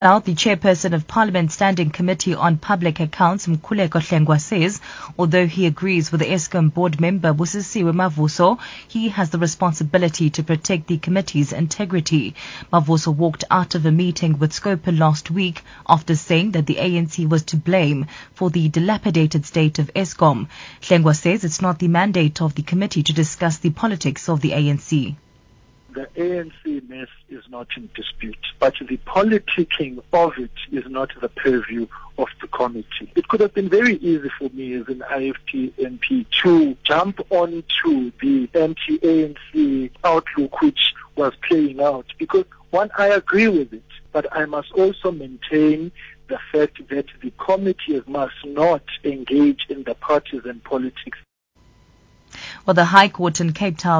Now, the chairperson of Parliament's Standing Committee on Public Accounts, Mkhuleko Hlengwa, says although he agrees with the Eskom board member Busisiwe Mavuso, he has the responsibility to protect the committee's integrity. Mavuso walked out of a meeting with Scopa last week after saying that the ANC was to blame for the dilapidated state of Eskom. Hlengwa says it's not the mandate of the committee to discuss the politics of the ANC. The ANC mess is not in dispute, but the politicking of it is not the purview of the committee. It could have been very easy for me as an IFP MP to jump onto the anti-ANC outlook which was playing out, because one, I agree with it, but I must also maintain the fact that the committee must not engage in the partisan politics. Well, the High Court in Cape Town